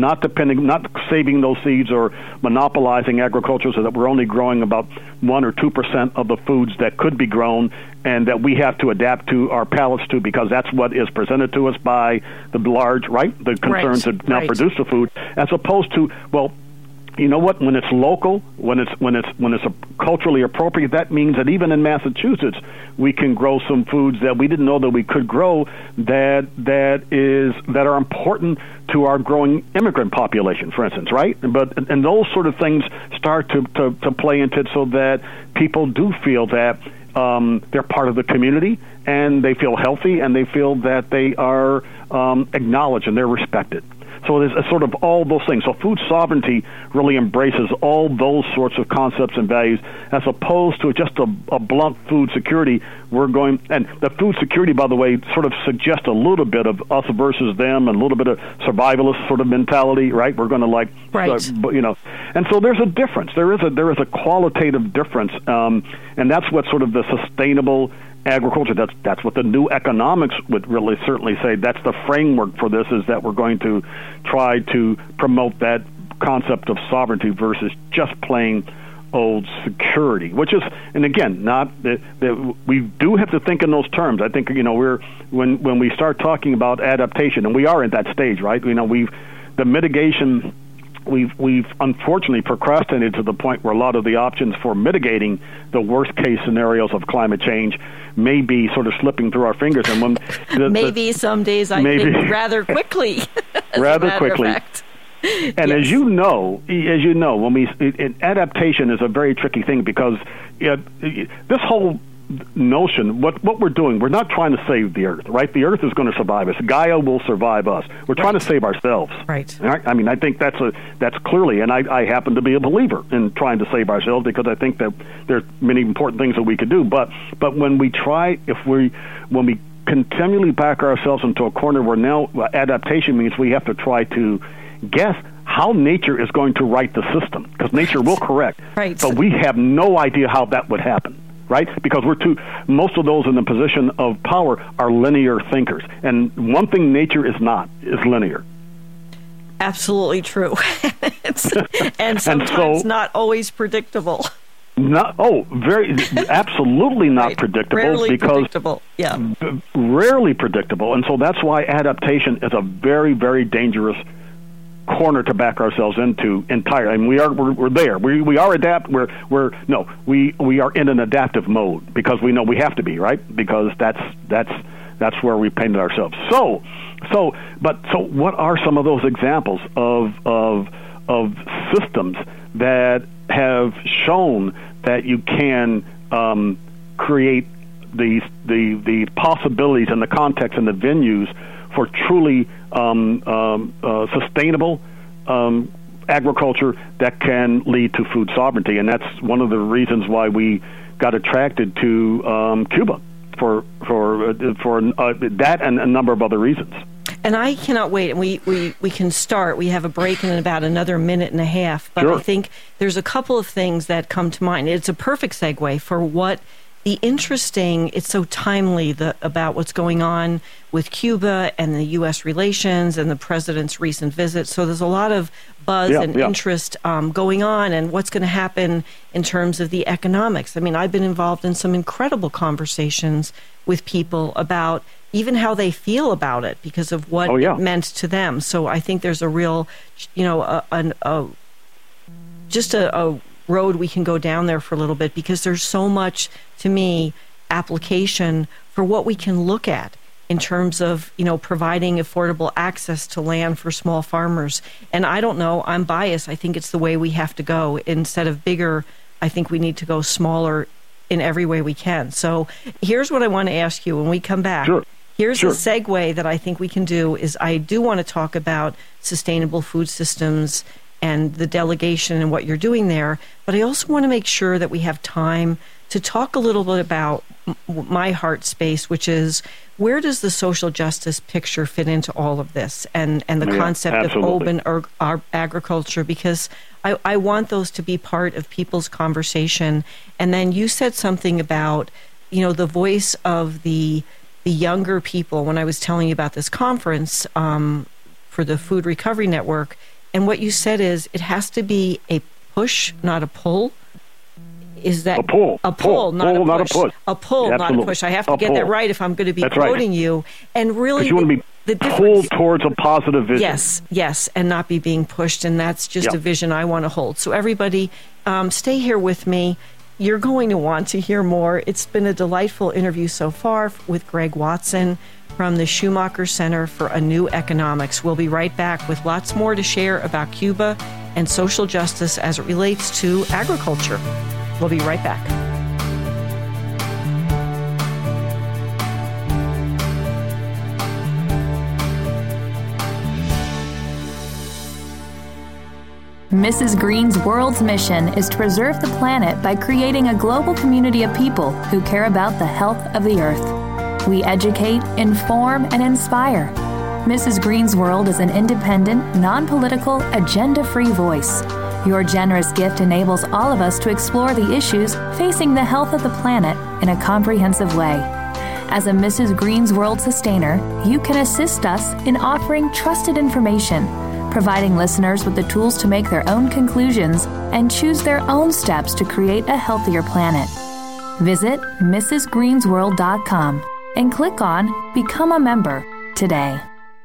saving those seeds or monopolizing agriculture so that we're only growing about 1 or 2% of the foods that could be grown and that we have to adapt to our palates to, because that's what is presented to us by the the concerns that now produce the food, as opposed to, well, you know what? When it's local, when it's culturally appropriate, that means that even in Massachusetts, we can grow some foods that we didn't know that we could grow that are important to our growing immigrant population, for instance, right? And those sort of things start to play into it, so that people do feel that they're part of the community, and they feel healthy, and they feel that they are acknowledged and they're respected. So there's sort of all those things. So food sovereignty really embraces all those sorts of concepts and values, as opposed to just a blunt food security. And the food security, by the way, sort of suggests a little bit of us versus them, and a little bit of survivalist sort of mentality, right? We're going to and so there's a difference. There is a qualitative difference, and that's what sort of the sustainable agriculture, that's what the new economics would really certainly say. That's the framework for this, is that we're going to try to promote that concept of sovereignty versus just plain old security, which is, and again, not we do have to think in those terms. I think, when we start talking about adaptation, and we are at that stage, right? The mitigation, we've unfortunately procrastinated to the point where a lot of the options for mitigating the worst case scenarios of climate change may be sort of slipping through our fingers. And when maybe some days I think rather quickly. Rather quickly. And as you know, when adaptation is a very tricky thing, because this whole notion, what we're doing, we're not trying to save the earth, right? The earth is going to survive us. Gaia will survive us. We're trying to save ourselves. Right. I mean, I think that's clearly, and I happen to be a believer in trying to save ourselves, because I think that there's many important things that we could do. But when we continually back ourselves into a corner where now adaptation means we have to try to guess how nature is going to right the system, because nature will correct. Right. But we have no idea how that would happen. Right? Because most of those in the position of power are linear thinkers. And one thing nature is linear. Absolutely true. and sometimes not always predictable. Absolutely not predictable. Rarely because predictable. Yeah. Rarely predictable. And so that's why adaptation is a very, very dangerous corner to back ourselves into entirely. I mean, we're there. We are in an adaptive mode, because we know we have to be, right? Because that's where we painted ourselves. So what are some of those examples of systems that have shown that you can create the possibilities and the context and the venues for truly sustainable agriculture that can lead to food sovereignty? And that's one of the reasons why we got attracted to Cuba for that and a number of other reasons. And I cannot wait. And we can start. We have a break in about another minute and a half. But sure. I think there's a couple of things that come to mind. It's a perfect segue for what it's so timely about what's going on with Cuba and the U.S. relations and the president's recent visit. So there's a lot of buzz and interest going on, and what's going to happen in terms of the economics. I mean, I've been involved in some incredible conversations with people about even how they feel about it because of what it meant to them. So I think there's a real, a road we can go down there for a little bit, because there's so much, to me, application for what we can look at in terms of, providing affordable access to land for small farmers. And I don't know, I'm biased. I think it's the way we have to go. Instead of bigger, I think we need to go smaller in every way we can. So here's what I want to ask you when we come back. Sure. Here's a segue that I think we can do is I do want to talk about sustainable food systems and the delegation and what you're doing there. But I also want to make sure that we have time to talk a little bit about my heart space, which is where does the social justice picture fit into all of this and the concept of urban agriculture, because I want those to be part of people's conversation. And then you said something about, the voice of the the younger people when I was telling you about this conference for the Food Recovery Network. And what you said is it has to be a push, not a pull. Is that a pull? A pull, not a push. A pull, Absolutely. Not a push. I have to get that right if I'm going to be quoting you. And really, you want to be pulled towards a positive vision. Yes, and not be being pushed. And that's just a vision I want to hold. So everybody, stay here with me. You're going to want to hear more. It's been a delightful interview so far with Greg Watson from the Schumacher Center for a New Economics. We'll be right back with lots more to share about Cuba and social justice as it relates to agriculture. We'll be right back. Mrs. Green's world's mission is to preserve the planet by creating a global community of people who care about the health of the earth. We educate, inform, and inspire. Mrs. Green's World is an independent, non-political, agenda-free voice. Your generous gift enables all of us to explore the issues facing the health of the planet in a comprehensive way. As a Mrs. Green's World sustainer, you can assist us in offering trusted information, providing listeners with the tools to make their own conclusions and choose their own steps to create a healthier planet. Visit MrsGreensWorld.com and click on Become a Member today.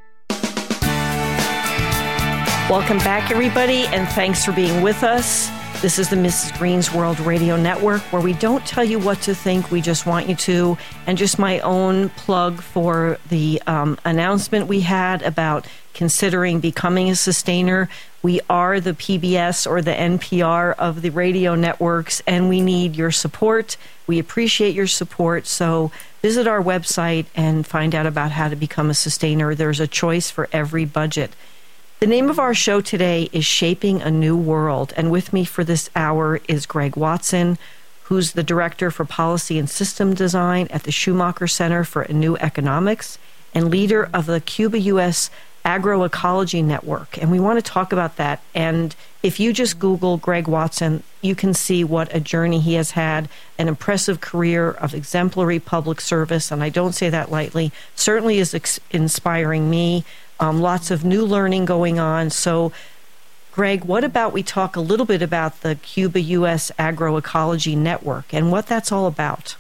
Welcome back, everybody, and thanks for being with us. This is the Mrs. Green's World Radio Network, where we don't tell you what to think, we just want you to. And just my own plug for the announcement we had about considering becoming a sustainer. We are the PBS or the NPR of the radio networks, and we need your support. We appreciate your support. So visit our website and find out about how to become a sustainer. There's a choice for every budget. The name of our show today is Shaping a New World, and with me for this hour is Greg Watson, who's the Director for Policy and System Design at the Schumacher Center for a New Economics and leader of the Cuba-U.S. Agroecology Network. And we want to talk about that. And if you just Google Greg Watson, you can see what a journey he has had, an impressive career of exemplary public service, and I don't say that lightly, certainly is inspiring me. Lots of new learning going on. So, Greg, what about we talk a little bit about the Cuba-U.S. Agroecology Network and what that's all about?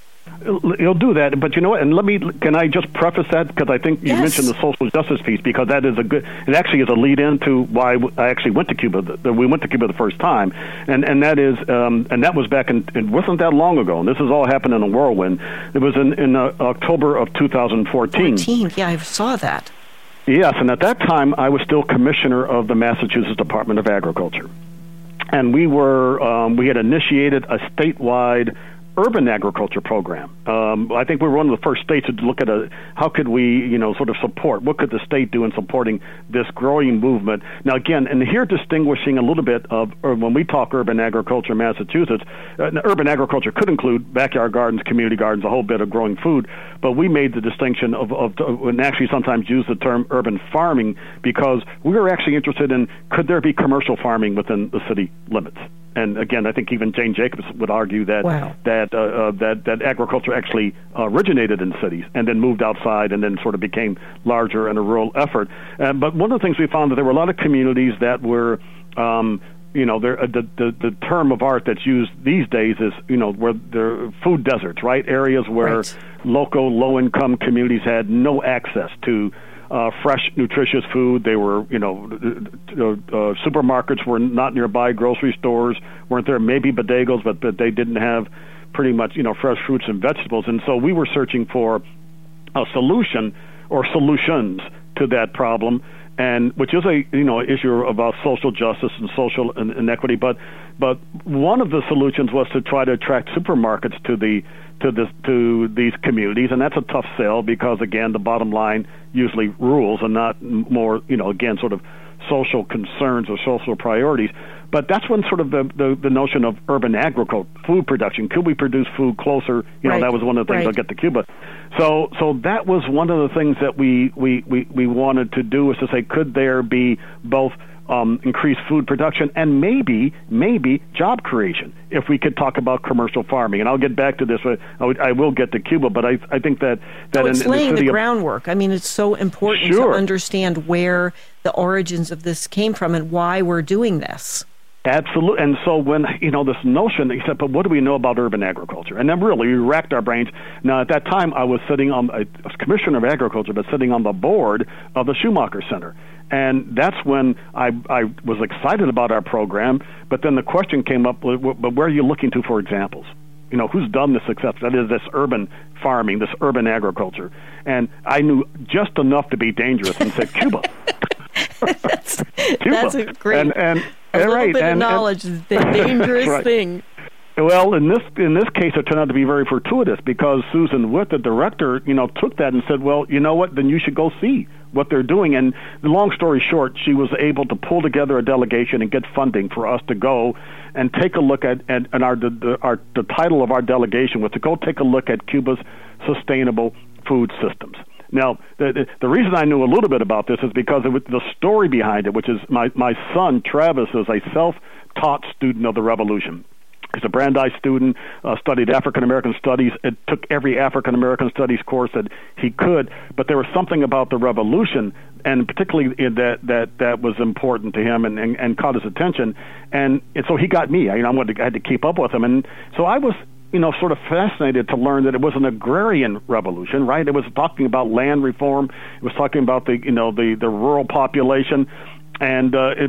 You'll do that, but you know what? And can I just preface that, because I think you mentioned the social justice piece, because that is it actually is a lead-in to why I actually went to Cuba. We went to Cuba the first time, and that is, and that was back it wasn't that long ago, and this has all happened in a whirlwind. It was in October of 2014. Yeah, I saw that. Yes, and at that time, I was still commissioner of the Massachusetts Department of Agriculture. And we had initiated a statewide urban agriculture program. I think we were one of the first states to look at how could we, sort of support, what could the state do in supporting this growing movement. Now, again, and here distinguishing a little bit of, when we talk urban agriculture in Massachusetts, urban agriculture could include backyard gardens, community gardens, a whole bit of growing food, but we made the distinction of and actually sometimes use the term urban farming, because we were actually interested in, could there be commercial farming within the city limits? And again, I think even Jane Jacobs would argue that that agriculture actually originated in cities and then moved outside and then sort of became larger in a rural effort. But one of the things we found that there were a lot of communities that were, the term of art that's used these days is, where they're food deserts, right? Areas where local low-income communities had no access to fresh, nutritious food. They were, supermarkets were not nearby, grocery stores weren't there, maybe bodegas, but they didn't have pretty much, fresh fruits and vegetables. And so we were searching for a solution or solutions to that problem, and which is a issue about social justice and social inequity. But one of the solutions was to try to attract supermarkets to these communities, and that's a tough sell because, again, the bottom line usually rules and not more, again, sort of social concerns or social priorities. But that's when sort of the notion of urban agriculture, food production, could we produce food closer? That was one of the things I'll get to Cuba. So that was one of the things that we wanted to do, is to say, could there be both increase food production, and maybe job creation, if we could talk about commercial farming. And I'll get back to this. I will get to Cuba, but I think that it's laying the groundwork. I mean, it's so important to understand where the origins of this came from and why we're doing this. Absolutely. And so when, this notion, he said, but what do we know about urban agriculture? And then really, we racked our brains. Now, at that time, I was commissioner of agriculture, but sitting on the board of the Schumacher Center. And that's when I was excited about our program. But then the question came up, but where are you looking to for examples? Who's done this success? That is this urban farming, this urban agriculture. And I knew just enough to be dangerous and said, Cuba. That's a great... A little bit of knowledge is the dangerous thing. Well, in this case, it turned out to be very fortuitous because Susan Witt, the director, took that and said, well, you know what, then you should go see what they're doing. And the long story short, she was able to pull together a delegation and get funding for us to go and take a look at, and the title of our delegation was to go take a look at Cuba's sustainable food systems. Now, the reason I knew a little bit about this is because of the story behind it, which is my son, Travis, is a self-taught student of the Revolution. He's a Brandeis student, studied African-American studies. It took every African-American studies course that he could, but there was something about the Revolution, and particularly that was important to him and caught his attention. And so he got me. I had to keep up with him. And so I was sort of fascinated to learn that it was an agrarian revolution, right? It was talking about land reform. It was talking about the rural population, and it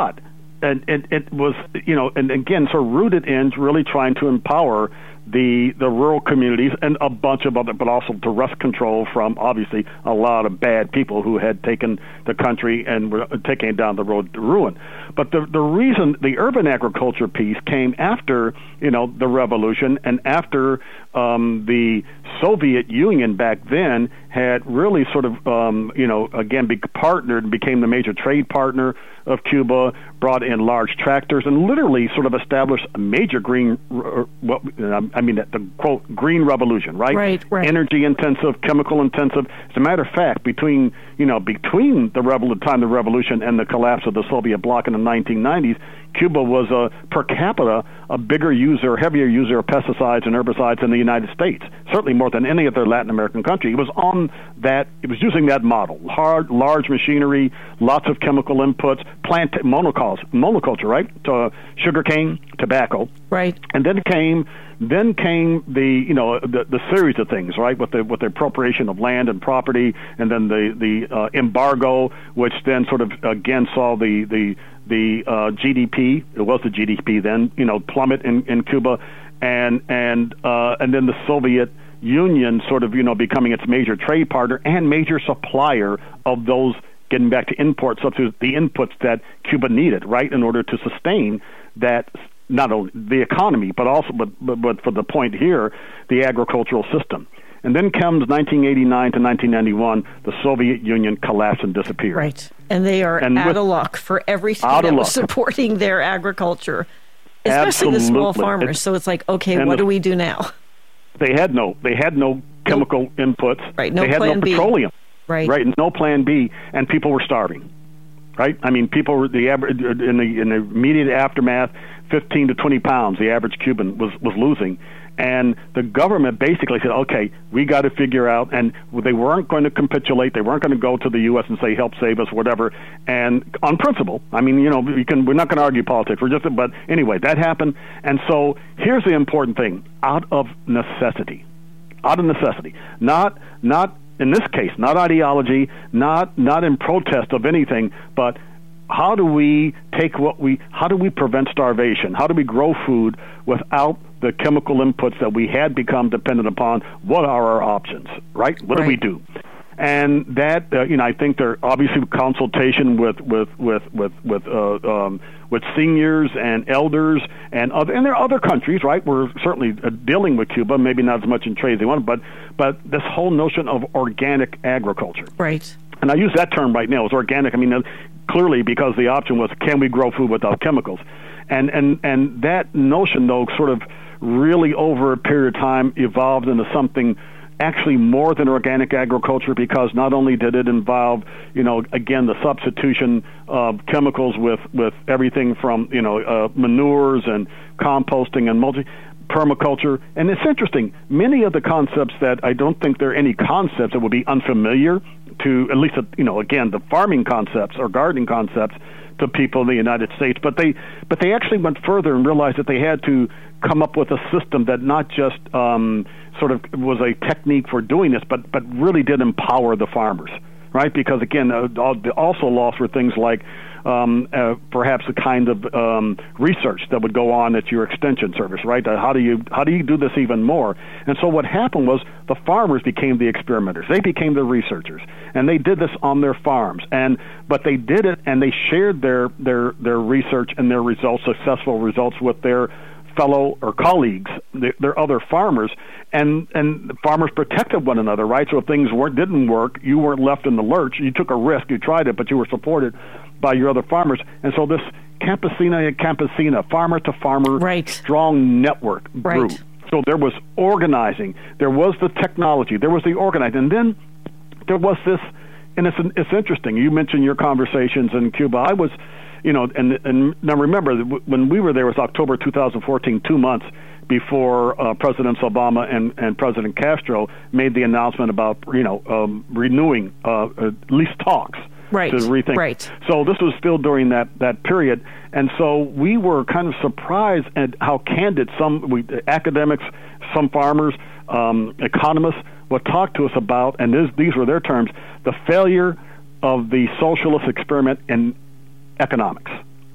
was, and again, sort of rooted in really trying to empower the rural communities and a bunch of other, but also to wrest control from, obviously, a lot of bad people who had taken the country and were taking it down the road to ruin. But the reason the urban agriculture piece came after, the revolution and after the Soviet Union back then had really sort of, again, partnered and became the major trade partner of Cuba, brought in large tractors, and literally sort of established a major green, the quote, green revolution, right? Right. Energy intensive, chemical intensive. As a matter of fact, between the time of the revolution and the collapse of the Soviet bloc in the 1990s, Cuba was per capita a heavier user of pesticides and herbicides in the United States, certainly more than any other Latin American country. It was using that model, large machinery, lots of chemical inputs, monoculture, right? Sugarcane, tobacco, right, and then came the series of things, right, with the appropriation of land and property, and then the embargo, which then sort of again saw the GDP. It was the GDP then, plummet in Cuba, and then the Soviet Union sort of becoming its major trade partner and major supplier of those, getting back to import substitutes, the inputs that Cuba needed, right, in order to sustain that, not only the economy, but also, but for the point here, the agricultural system. And then comes 1989 to 1991, the Soviet Union collapsed and disappeared. Right. And they are out of luck for everything that was supporting their agriculture, especially the small farmers. So it's like, okay, what do we do now? They had no chemical inputs. Right. They had no petroleum. Right. Right. No plan B, and people were starving. Right. I mean, people were in the immediate aftermath, 15 to 20 pounds the average Cuban was losing. And the government basically said, okay, we got to figure out, and they weren't going to capitulate. They weren't going to go to the U.S. and say, help save us, whatever. And on principle, I mean, we're not going to argue politics. But anyway, that happened. And so here's the important thing: out of necessity, not in this case, not ideology, not in protest of anything, but how do we prevent starvation? How do we grow food without the chemical inputs that we had become dependent upon? What are our options, right? What do we do? And that, I think there obviously consultation with seniors and elders and there are other countries, right? We're certainly dealing with Cuba, maybe not as much in trade as they want, but this whole notion of organic agriculture, right? And I use that term right now. It's organic. I mean, clearly because the option was, can we grow food without chemicals? And that notion, though, sort of really over a period of time evolved into something actually more than organic agriculture, because not only did it involve, again, the substitution of chemicals with everything from, manures and composting and permaculture. And it's interesting, many of the concepts that I don't think there are any concepts that would be unfamiliar to, at least, again, the farming concepts or gardening concepts to people in the United States, but they actually went further and realized that they had to come up with a system that not just sort of was a technique for doing this, but really did empower the farmers, right? Because again, also lost were things like perhaps the kind of research that would go on at your extension service, right? How do you do this even more? And so what happened was the farmers became the experimenters. They became the researchers, and they did this on their farms. But they did it, and they shared their research and their results, successful results, with their fellow or colleagues, their other farmers, and the farmers protected one another, right? So if things didn't work, you weren't left in the lurch. You took a risk, you tried it, but you were supported by your other farmers. And so this campesina, farmer-to-farmer, strong network grew. So there was organizing, there was the technology, there was the organizing, and then there was this, and it's interesting. You mentioned your conversations in Cuba. I was, and now remember, when we were there, it was October 2014, 2 months before Presidents Obama and President Castro made the announcement about, renewing at least talks. Right. To rethink. Right. So this was still during that period, and so we were kind of surprised at how candid some academics, some farmers, economists would talk to us about, and these were their terms, the failure of the socialist experiment in economics.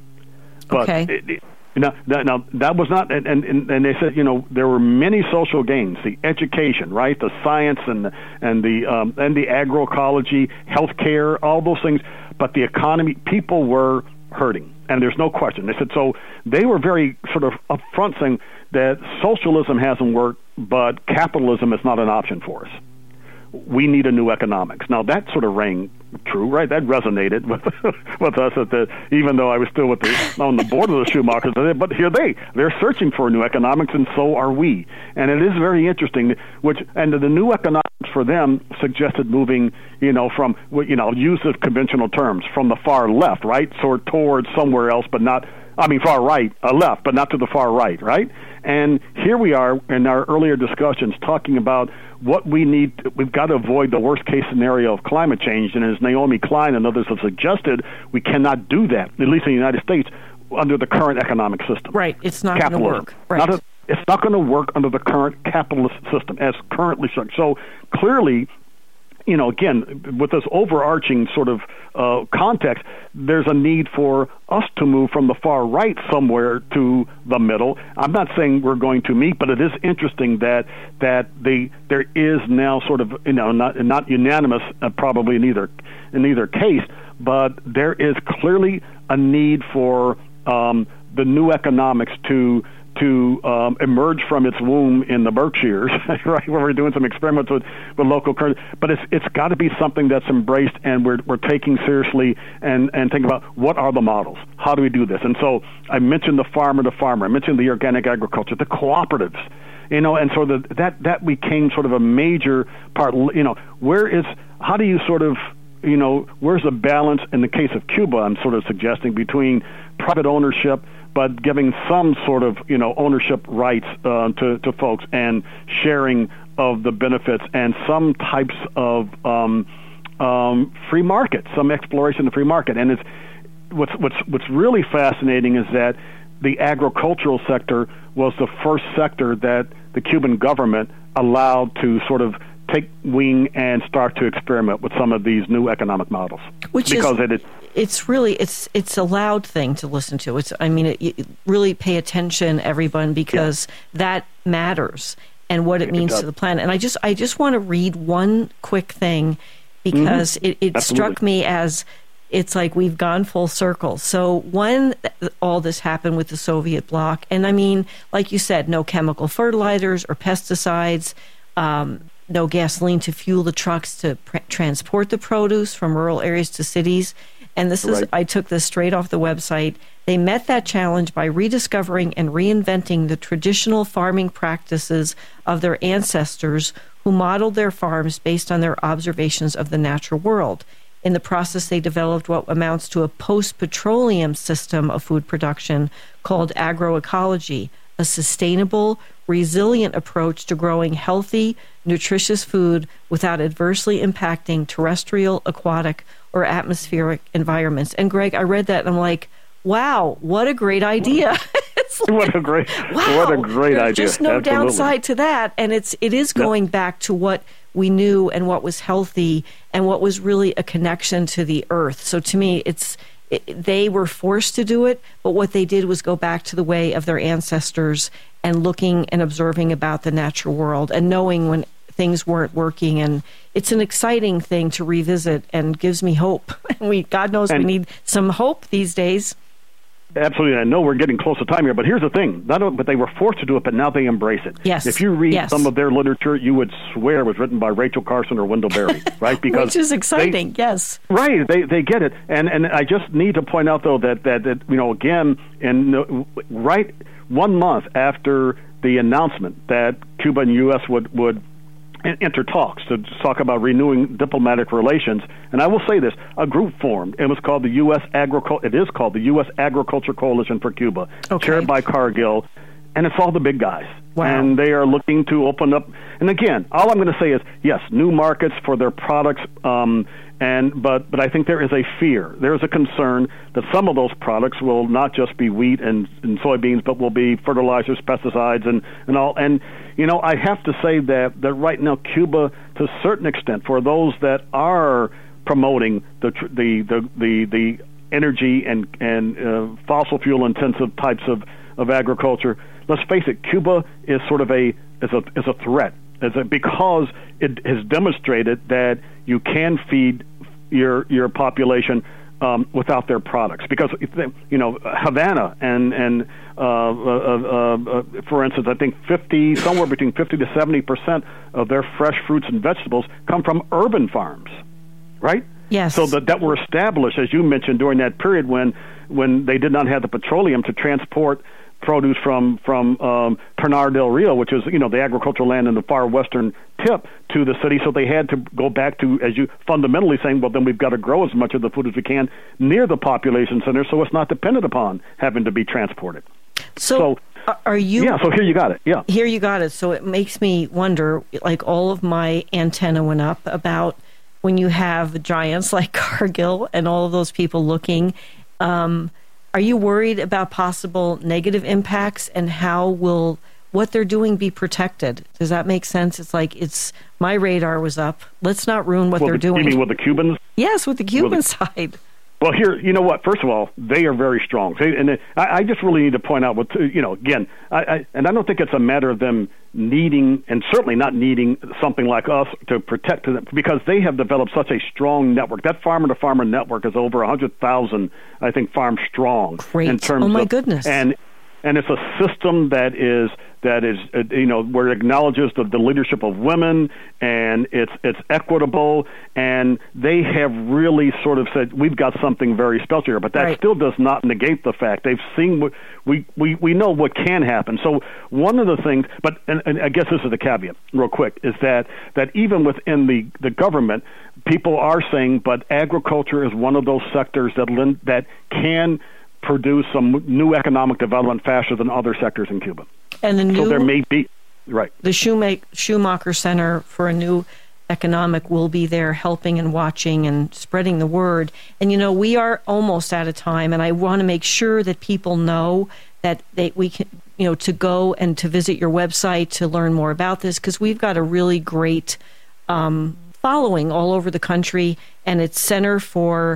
But okay. Now that was not, and they said, there were many social gains: the education, right, the science, and the agroecology, healthcare, all those things. But the economy, people were hurting, and there's no question. They said so. They were very sort of upfront saying that socialism hasn't worked, but capitalism is not an option for us. We need a new economics. Now that sort of rang true, right? That resonated with us even though I was still on the board of the Schumachers. But here they're searching for new economics, and so are we. And it is very interesting. And the new economics for them suggested moving, from use of conventional terms, from the far left, right, towards somewhere else, but not. Far right, left, but not to the far right, right? And here we are in our earlier discussions talking about what we need. We've got to avoid the worst case scenario of climate change. And as Naomi Klein and others have suggested, we cannot do that, at least in the United States, under the current economic system. Right. It's not going to work. Right. It's not going to work under the current capitalist system as currently structured. So clearly, again, with this overarching sort of context, there's a need for us to move from the far right somewhere to the middle. I'm not saying we're going to meet, but it is interesting that there is now sort of, not unanimous, probably in either case, but there is clearly a need for the new economics to emerge from its womb in the Berkshires, right, where we're doing some experiments with local currency. But it's got to be something that's embraced and we're taking seriously and thinking about what are the models? How do we do this? And so I mentioned the farmer to farmer. I mentioned the organic agriculture, the cooperatives. And so that became sort of a major part. How do you sort of, where's the balance in the case of Cuba, I'm sort of suggesting, between private ownership but giving some sort of, ownership rights to folks and sharing of the benefits and some types of free market, some exploration of free market. And it's what's really fascinating is that the agricultural sector was the first sector that the Cuban government allowed to sort of take wing and start to experiment with some of these new economic models. It's really a loud thing to listen to. You really pay attention, everyone, because that matters and what it means to the planet. And I just want to read one quick thing because it struck me as it's like we've gone full circle. So when all this happened with the Soviet bloc, and like you said, no chemical fertilizers or pesticides, no gasoline to fuel the trucks to transport the produce from rural areas to cities. And this is, I took this straight off the website. They met that challenge by rediscovering and reinventing the traditional farming practices of their ancestors who modeled their farms based on their observations of the natural world. In the process, they developed what amounts to a post-petroleum system of food production called agroecology, a sustainable, resilient approach to growing healthy, nutritious food without adversely impacting terrestrial, aquatic, or atmospheric environments. And Greg, I read that and I'm like, wow, what a great idea. What a great There's idea. Just no Absolutely. downside to that. And it is going back to what we knew and what was healthy and what was really a connection to the earth. So to me, they were forced to do it, but what they did was go back to the way of their ancestors and looking and observing about the natural world and knowing when things weren't working. And it's an exciting thing to revisit and gives me hope. God knows we need some hope these days. Absolutely. I know we're getting close to time here, but here's the thing. But they were forced to do it, but now they embrace it. Yes. If you read some of their literature, you would swear it was written by Rachel Carson or Wendell Berry, right? Because which is exciting, yes. Right. They get it. And I just need to point out, though, that again, right 1 month after the announcement that Cuba and the U.S. would enter talks to talk about renewing diplomatic relations. And I will say this, a group formed. It was called the U.S. Agriculture Coalition for Cuba, chaired by Cargill, and it's all the big guys. Wow. And they are looking to open up. And again, all I'm going to say is, yes, new markets for their products, but I think there is a fear. There is a concern that some of those products will not just be wheat and soybeans, but will be fertilizers, pesticides, and all. And I have to say that right now, Cuba, to a certain extent, for those that are promoting the energy and fossil fuel intensive types of agriculture, let's face it, Cuba is sort of a threat, because it has demonstrated that you can feed your population without their products. Because Havana and for instance, I think somewhere between 50 to 70% of their fresh fruits and vegetables come from urban farms, right? Yes. So that were established, as you mentioned, during that period when they did not have the petroleum to transport produce from Pinar del Rio, which is the agricultural land in the far western tip, to the city. So they had to go back to, as you fundamentally saying, well, then we've got to grow as much of the food as we can near the population center, so it's not dependent upon having to be transported. So are you? Yeah. So here you got it. Yeah. Here you got it. So it makes me wonder. Like all of my antenna went up about when you have giants like Cargill and all of those people looking. Are you worried about possible negative impacts, and how will what they're doing be protected? Does that make sense? It's like my radar was up. Let's not ruin what they're doing. You mean with the Cubans? Yes, with the Cuban side. Well, here, you know what? First of all, they are very strong. I just really need to point out again, and I don't think it's a matter of them needing, and certainly not needing something like us to protect them, because they have developed such a strong network. That farmer-to-farmer network is over 100,000, I think, farms strong. Great. In terms of goodness. And it's a system that is where it acknowledges the leadership of women, and it's equitable, and they have really sort of said, we've got something very special here. But that still does not negate the fact they've seen what we know what can happen. So one of the things, and I guess this is the caveat real quick, is that even within the government, people are saying, but agriculture is one of those sectors that can produce some new economic development faster than other sectors in Cuba. And so there may be, right. The Schumacher Center for a New Economic will be there helping and watching and spreading the word. And, we are almost out of time, and I want to make sure that people know that we can, to go and to visit your website to learn more about this, because we've got a really great following all over the country, and it's Center for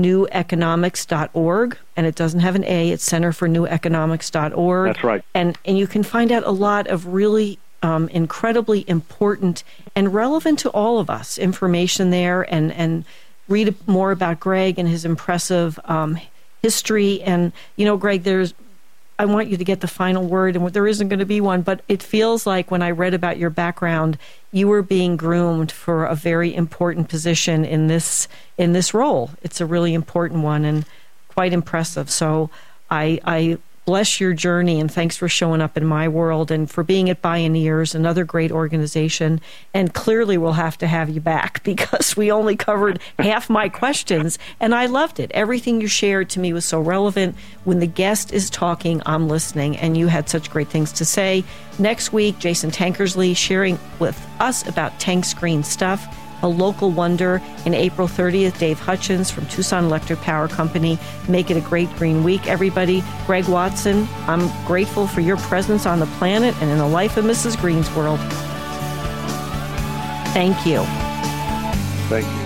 neweconomics.org, and it doesn't have an A. It's centerforneweconomics.org. That's right. And you can find out a lot of really incredibly important and relevant to all of us information there, and read more about Greg and his impressive history. And, Greg, I want you to get the final word, and there isn't going to be one, but it feels like when I read about your background, you were being groomed for a very important position in this role. It's a really important one and quite impressive. So I bless your journey, and thanks for showing up in my world and for being at Bioneers, another great organization. And clearly we'll have to have you back because we only covered half my questions, and I loved it. Everything you shared to me was so relevant. When the guest is talking, I'm listening, and you had such great things to say. Next week, Jason Tankersley sharing with us about Tank Screen Stuff, a local wonder. In April 30th, Dave Hutchins from Tucson Electric Power Company. Make it a great green week, everybody. Greg Watson, I'm grateful for your presence on the planet and in the life of Mrs. Green's world. Thank you. Thank you.